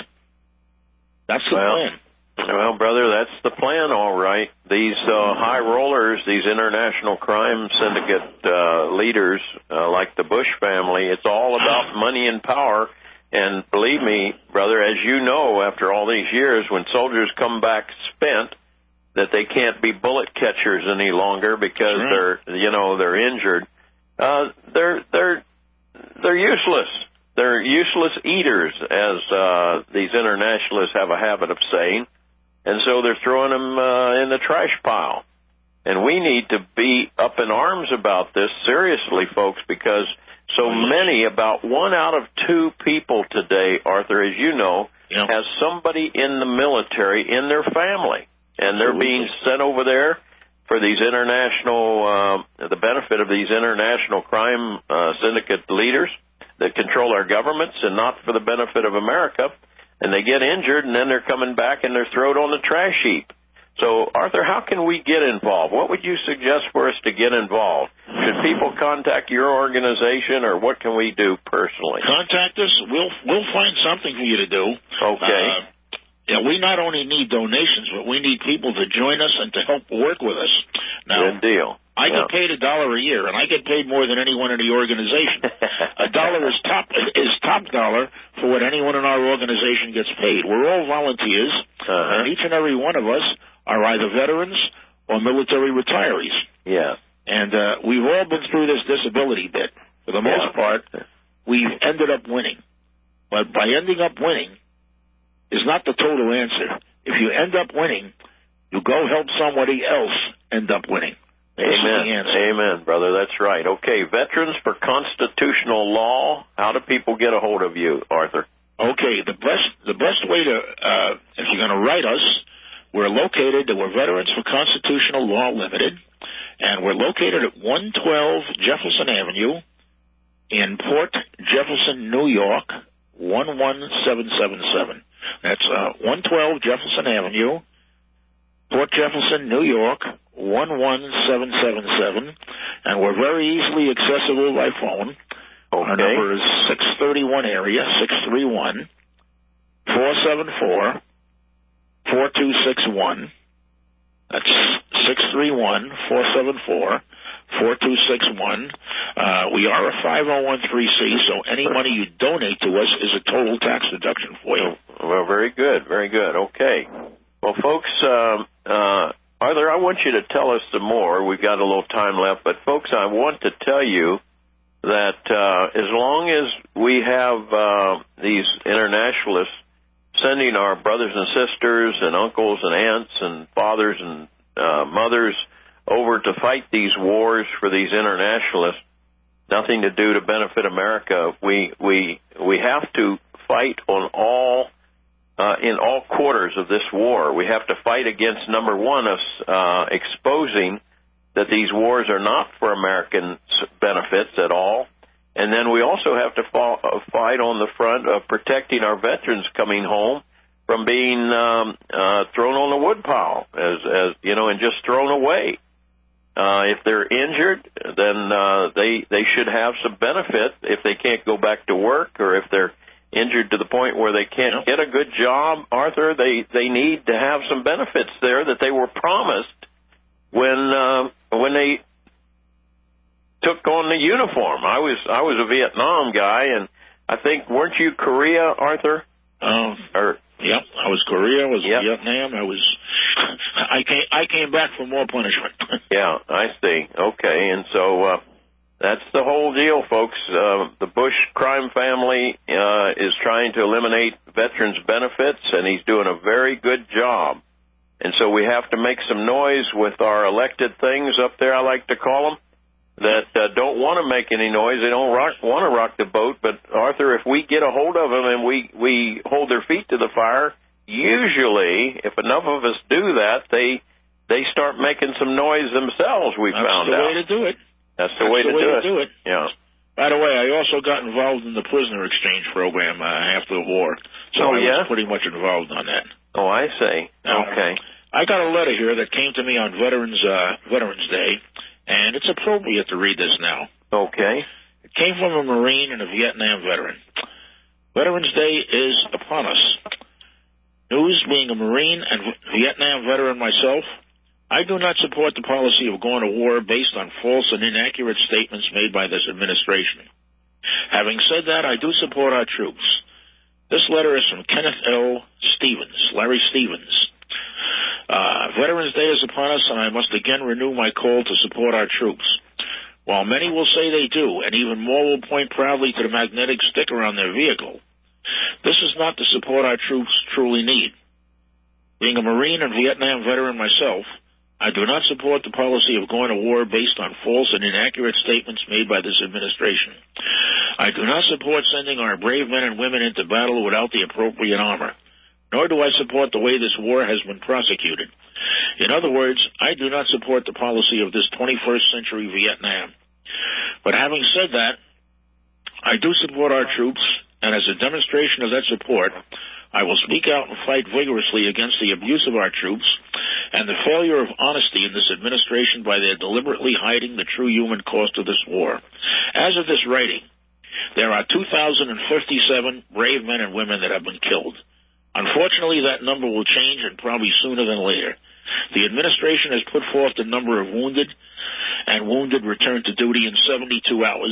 That's the well, plan. Well, brother, that's the plan, all right. These uh, high rollers, these international crime syndicate uh, leaders, uh, like the Bush family, it's all about money and power. And believe me, brother, as you know, after all these years, when soldiers come back spent, that they can't be bullet catchers any longer because sure. they're, you know, they're injured. Uh, they're they're they're useless. They're useless eaters, as uh, these internationalists have a habit of saying. And so they're throwing them uh, in the trash pile. And we need to be up in arms about this seriously, folks, because so many, about one out of two people today, Arthur, as you know, yep. has somebody in the military in their family. And they're being sent over there for these international, uh, the benefit of these international crime uh, syndicate leaders that control our governments, and not for the benefit of America. And they get injured, and then they're coming back and they're thrown on the trash heap. So, Arthur, how can we get involved? What would you suggest for us to get involved? Should people contact your organization, or what can we do personally? Contact us. We'll we'll find something for you to do. Okay. Uh, yeah, we not only need donations, but we need people to join us and to help work with us. Now, good deal. I yeah. get paid a dollar a year, and I get paid more than anyone in the organization. A dollar is top is top dollar for what anyone in our organization gets paid. We're all volunteers, uh-huh. and each and every one of us are either veterans or military retirees. Yeah. And uh, we've all been through this disability bit. For the most yeah. part, we've ended up winning. But by ending up winning is not the total answer. If you end up winning, you go help somebody else end up winning. Amen. Amen, brother. That's right. Okay, Veterans for Constitutional Law. How do people get a hold of you, Arthur? Okay, the best the best way to, uh, if you're going to write us, we're located, we're Veterans for Constitutional Law Limited, and we're located at one twelve Jefferson Avenue in Port Jefferson, New York, one one seven seven seven. That's uh, one twelve Jefferson Avenue, Port Jefferson, New York, one one seven seven seven, and we're very easily accessible by phone. Okay. Our number is six thirty-one area, six three one, four seven four, four two six one. That's six three one, four seven four, four two six one. Uh, we are a five oh one c, so any money you donate to us is a total tax deduction for you. Well, very good, very good. Okay. Well, folks, um, uh, Arthur, I want you to tell us some more. We've got a little time left, but folks, I want to tell you that uh, as long as we have uh, these internationalists sending our brothers and sisters and uncles and aunts and fathers and uh, mothers over to fight these wars for these internationalists, nothing to do to benefit America. We we we have to fight on all uh, in all quarters of this war. We have to fight against, number one, us uh, exposing that these wars are not for American benefits at all. And then we also have to fall, uh, fight on the front of protecting our veterans coming home from being um, uh, thrown on the woodpile, as, as you know, and just thrown away. Uh, if they're injured, then uh, they they should have some benefit if they can't go back to work, or if they're injured to the point where they can't get a good job. Arthur, they they need to have some benefits there that they were promised when uh, when they took on the uniform. I was I was a Vietnam guy, and I think, weren't you Korea, Arthur? Um, or yep, I was Korea. I was yep. Vietnam. I was. I came. I came back for more punishment. Yeah, I see. Okay, and so uh, that's the whole deal, folks. Uh, the Bush crime family uh, is trying to eliminate veterans' benefits, and he's doing a very good job. And so we have to make some noise with our elected things up there, I like to call them, that uh, don't want to make any noise. They don't rock, want to rock the boat. But, Arthur, if we get a hold of them and we, we hold their feet to the fire, usually, if enough of us do that, they they start making some noise themselves, we That's found the out. way to do it. That's the That's way, the to, way do to it. do it. Yeah. By the way, I also got involved in the prisoner exchange program uh, after the war. So Oh, I yeah? was pretty much involved on that. Oh, I see. Now, Okay. I got a letter here that came to me on Veterans uh, Veterans Day, and it's appropriate to read this now. Okay. It came from a Marine and a Vietnam veteran. Veterans Day is upon us. News, being a Marine and Vietnam veteran myself, I do not support the policy of going to war based on false and inaccurate statements made by this administration. Having said that, I do support our troops. This letter is from Kenneth L. Stevens, Larry Stevens. Uh, Veterans Day is upon us, and I must again renew my call to support our troops. While many will say they do, and even more will point proudly to the magnetic sticker on their vehicle, this is not the support our troops truly need. Being a Marine and Vietnam veteran myself, I do not support the policy of going to war based on false and inaccurate statements made by this administration. I do not support sending our brave men and women into battle without the appropriate armor, nor do I support the way this war has been prosecuted. In other words, I do not support the policy of this twenty-first century Vietnam. But having said that, I do support our troops, and as a demonstration of that support, I will speak out and fight vigorously against the abuse of our troops and the failure of honesty in this administration by their deliberately hiding the true human cost of this war. As of this writing, there are two thousand fifty-seven brave men and women that have been killed. Unfortunately, that number will change, and probably sooner than later. The administration has put forth the number of wounded, and wounded returned to duty in seventy-two hours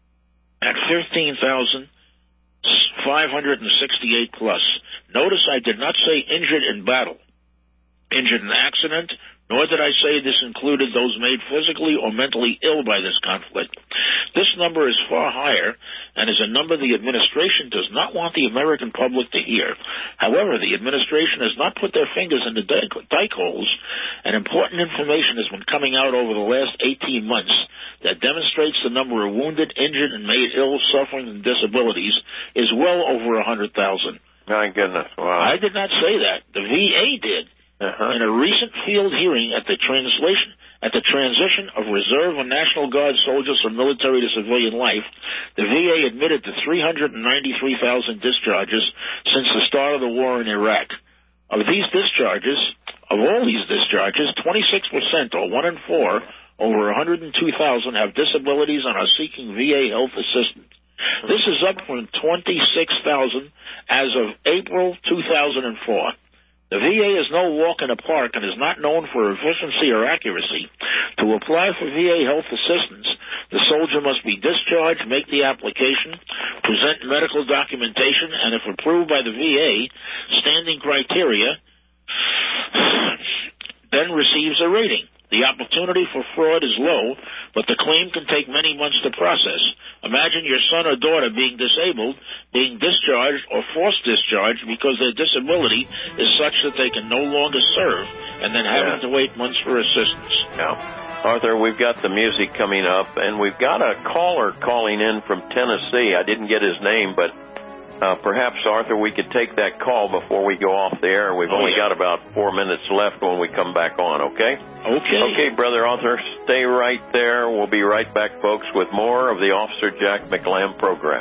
at fifteen thousand five hundred sixty-eight plus. Notice I did not say injured in battle, injured in accident, nor did I say this included those made physically or mentally ill by this conflict. This number is far higher and is a number the administration does not want the American public to hear. However, the administration has not put their fingers in the dike holes, and important information has been coming out over the last eighteen months that demonstrates the number of wounded, injured, and made ill, suffering, and disabilities is well over one hundred thousand. My goodness, wow. I did not say that. The V A did. Uh-huh. In a recent field hearing at the translation, at the transition of Reserve and National Guard soldiers from military to civilian life, the V A admitted to three hundred ninety-three thousand discharges since the start of the war in Iraq. Of these discharges, Of all these discharges, twenty-six percent, or one in four, over one hundred two thousand, have disabilities and are seeking V A health assistance. This is up from twenty-six thousand as of April two thousand four. The V A is no walk in the park and is not known for efficiency or accuracy. To apply for V A health assistance, the soldier must be discharged, make the application, present medical documentation, and if approved by the V A standing criteria, then receives a rating. The opportunity for fraud is low, but the claim can take many months to process. Imagine your son or daughter being disabled, being discharged or forced discharged because their disability is such that they can no longer serve, and then having yeah. to wait months for assistance. Yeah. Arthur, we've got the music coming up, and we've got a caller calling in from Tennessee. I didn't get his name, but Uh, perhaps, Arthur, we could take that call before we go off the air. We've oh, only yeah. got about four minutes left when we come back on, okay? Okay. Okay, Brother Arthur, stay right there. We'll be right back, folks, with more of the Officer Jack McLamb program.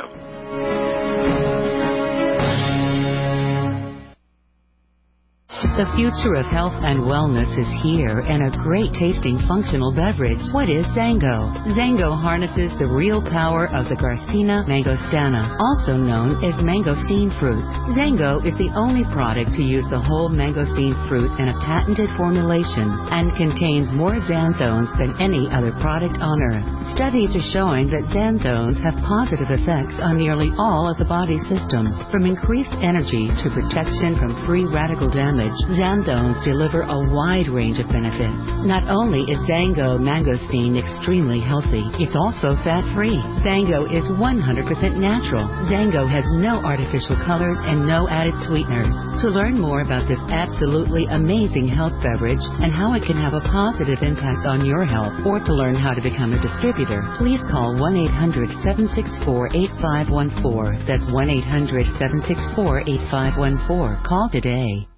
The future of health and wellness is here in a great-tasting functional beverage. What is Zango? Zango harnesses the real power of the Garcinia mangostana, also known as mangosteen fruit. Zango is the only product to use the whole mangosteen fruit in a patented formulation and contains more xanthones than any other product on Earth. Studies are showing that xanthones have positive effects on nearly all of the body systems, from increased energy to protection from free radical damage. Xanthones deliver a wide range of benefits. Not only is Zango mangosteen extremely healthy, it's also fat-free. Zango is one hundred percent natural. Zango has no artificial colors and no added sweeteners. To learn more about this absolutely amazing health beverage and how it can have a positive impact on your health, or to learn how to become a distributor, please call one eight hundred seven six four eight five one four. That's one eight hundred seven six four eight five one four. Call today.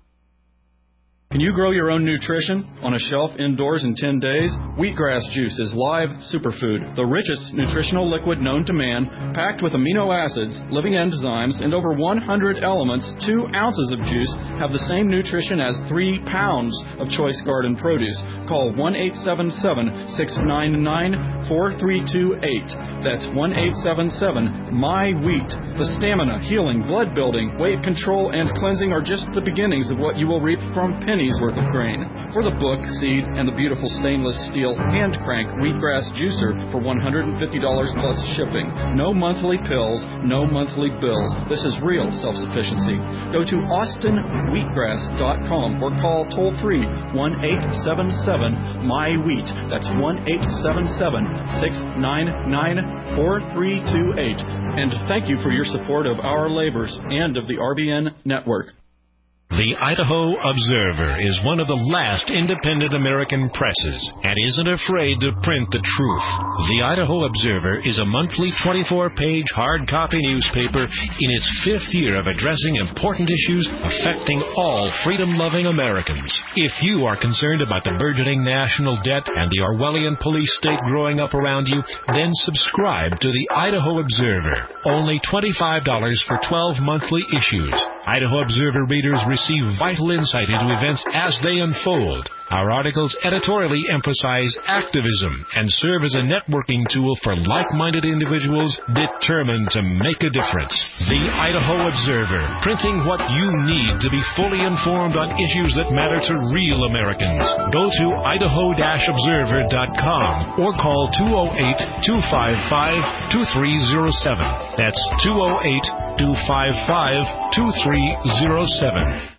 Can you grow your own nutrition on a shelf indoors in ten days? Wheatgrass juice is live superfood, the richest nutritional liquid known to man, packed with amino acids, living enzymes, and over one hundred elements. Two ounces of juice have the same nutrition as three pounds of choice garden produce. Call one eight seven seven, six nine nine, four three two eight. That's one eight seven seven, M Y wheat. The stamina, healing, blood building, weight control, and cleansing are just the beginnings of what you will reap from pennies worth of grain. For the book, seed, and the beautiful stainless steel hand crank wheatgrass juicer for one hundred fifty dollars plus shipping. No monthly pills, no monthly bills. This is real self-sufficiency. Go to austin wheatgrass dot com or call toll free one eight seven seven, M Y wheat. That's one eight seven seven, six nine nine, four three two eight. And thank you for your support of our labors and of the R B N network. The Idaho Observer is one of the last independent American presses and isn't afraid to print the truth. The Idaho Observer is a monthly twenty-four page hard copy newspaper in its fifth year of addressing important issues affecting all freedom-loving Americans. If you are concerned about the burgeoning national debt and the Orwellian police state growing up around you, then subscribe to the Idaho Observer. Only twenty-five dollars for twelve monthly issues. Idaho Observer readers receive vital insight into events as they unfold. Our articles editorially emphasize activism and serve as a networking tool for like-minded individuals determined to make a difference. The Idaho Observer, printing what you need to be fully informed on issues that matter to real Americans. Go to idaho observer dot com or call two oh eight, two five five, two three oh seven. That's two oh eight, two five five, two three oh seven.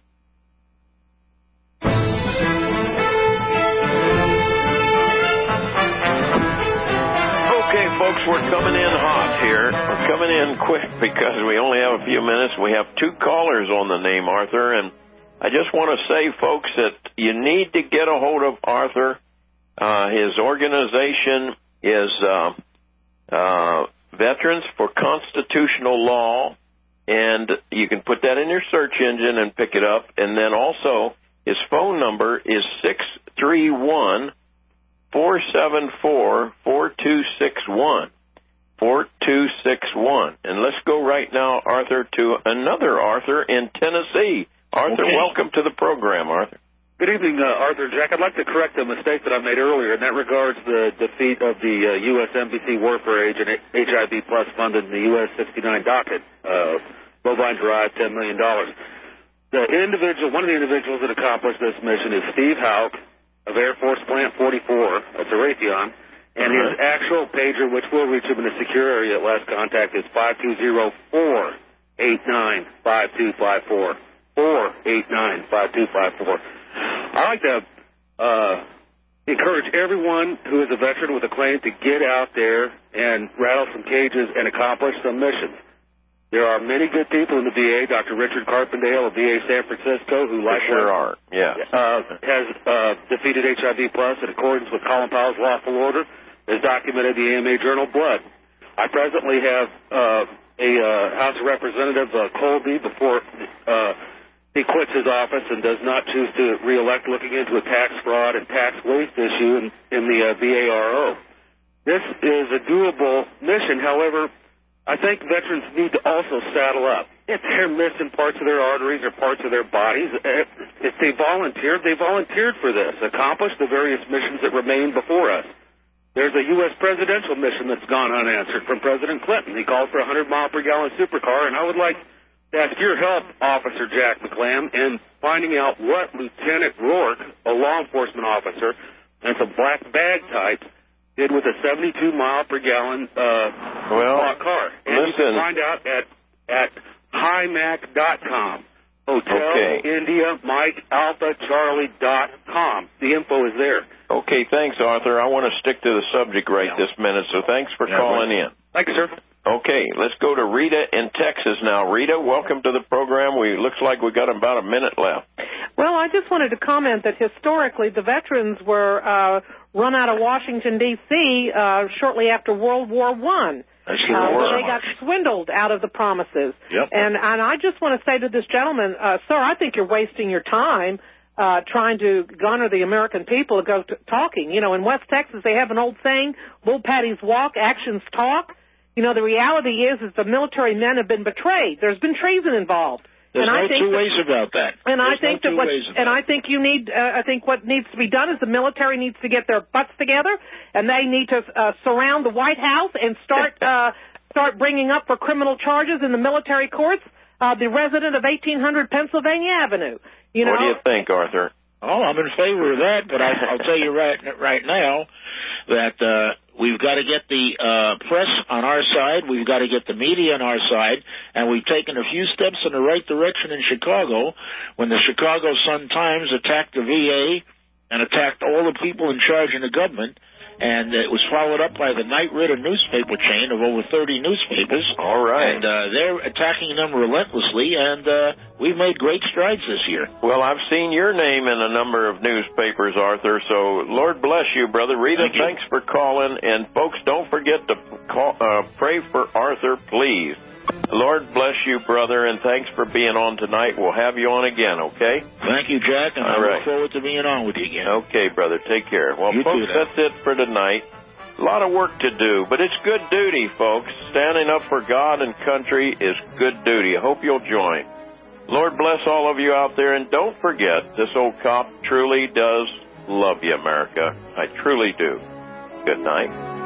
Folks, we're coming in hot here. We're coming in quick because we only have a few minutes. We have two callers on the name Arthur, and I just want to say, folks, that you need to get a hold of Arthur. Uh, his organization is uh, uh, Veterans for Constitutional Law, and you can put that in your search engine and pick it up. And then also, his phone number is six three one, four seven four, four two six one. four two six one. And let's go right now, Arthur, to another Arthur in Tennessee. Arthur, okay. Welcome to the program, Arthur. Good evening, uh, Arthur and Jack. I'd like to correct a mistake that I made earlier, and that regards the defeat of the uh, U S N B C Warfare Agent H I V Plus funded in the U S sixty-nine docket, uh, bovine-derived ten million dollars. The individual, one of the individuals that accomplished this mission is Steve Hauk of Air Force Plant forty-four, that's a Raytheon, and his actual pager, which will reach him in a secure area at last contact, is five two zero, four eight nine, five two five four. four eight nine, five two five four. I'd like to uh, encourage everyone who is a veteran with a claim to get out there and rattle some cages and accomplish some missions. There are many good people in the V A. Doctor Richard Carpendale of V A San Francisco, who likewise sure are. Yeah. uh, has uh, defeated H I V Plus in accordance with Colin Powell's lawful order, as documented in the A M A Journal Blood. I presently have uh, a uh, House of Representative, uh, Colby, before uh, he quits his office and does not choose to reelect, looking into a tax fraud and tax waste issue in, in the uh, V A R O. This is a doable mission. However, I think veterans need to also saddle up. If they're missing parts of their arteries or parts of their bodies, if they volunteered, they volunteered for this, accomplish the various missions that remain before us. There's a U S presidential mission that's gone unanswered from President Clinton. He called for a one hundred mile per gallon supercar, and I would like to ask your help, Officer Jack McLam, in finding out what Lieutenant Rourke, a law enforcement officer, and some black bag types, did with a seventy-two mile per gallon uh, well, car. And listen. you can find out at at hi mac dot com. Hotel okay. India Mike Alpha Charlie dot com. The info is there. Okay, thanks, Arthur. I want to stick to the subject right yeah. this minute, so thanks for yeah, calling right. in. Thank you, sir. Okay, let's go to Rita in Texas now. Rita, welcome to the program. We looks like we got about a minute left. Well, I just wanted to comment that historically the veterans were uh, run out of Washington, D C uh, shortly after World War One. Uh, so they got swindled out of the promises. Yep. And, and I just want to say to this gentleman, uh, sir, I think you're wasting your time uh, trying to garner the American people to go t- talking. You know, in West Texas they have an old saying, bull patties walk, actions talk. You know, the reality is, is the military men have been betrayed. There's been treason involved. There's and no I think two that, ways about that. And There's I think no that what, ways and about I think you need, uh, I think what needs to be done is the military needs to get their butts together, and they need to uh, surround the White House and start uh, start bringing up for criminal charges in the military courts uh, the resident of eighteen hundred Pennsylvania Avenue. You know. What do you think, Arthur? Oh, I'm in favor of that, but I, I'll tell you right right now that uh, we've got to get the uh, press on our side, we've got to get the media on our side, and we've taken a few steps in the right direction in Chicago when the Chicago Sun-Times attacked the V A and attacked all the people in charge in the government. And it was followed up by the Knight Ridder newspaper chain of over thirty newspapers. All right. And uh, they're attacking them relentlessly, and uh, we've made great strides this year. Well, I've seen your name in a number of newspapers, Arthur, so Lord bless you, brother. Rita, Thank thanks for calling. And, folks, don't forget to call, uh, pray for Arthur, please. Lord bless you, brother, and thanks for being on tonight. We'll have you on again, okay? Thank you, Jack, and All I right. look forward to being on with you again. Okay, brother, take care. Well, You folks, too, that's it for tonight. A lot of work to do, but it's good duty, folks. Standing up for God and country is good duty. I hope you'll join. Lord bless all of you out there, and don't forget, this old cop truly does love you, America. I truly do. Good night.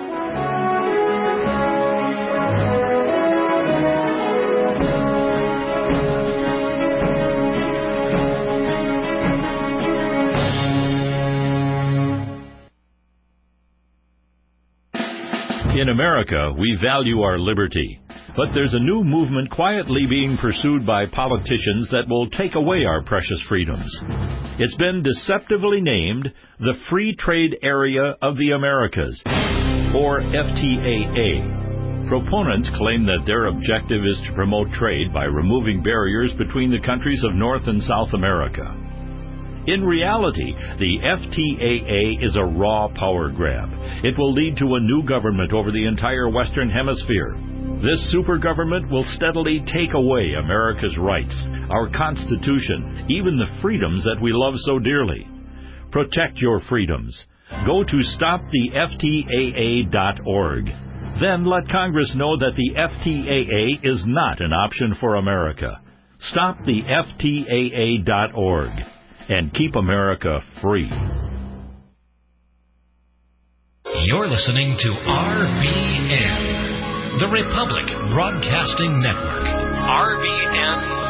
In America, we value our liberty, but there's a new movement quietly being pursued by politicians that will take away our precious freedoms. It's been deceptively named the Free Trade Area of the Americas, or F T A A. Proponents claim that their objective is to promote trade by removing barriers between the countries of North and South America. In reality, the F T A A is a raw power grab. It will lead to a new government over the entire Western Hemisphere. This super government will steadily take away America's rights, our Constitution, even the freedoms that we love so dearly. Protect your freedoms. Go to stop the F T A A dot org. Then let Congress know that the F T A A is not an option for America. stop the F T A A dot org. and keep America free. You're listening to R B N, the Republic Broadcasting Network. R B N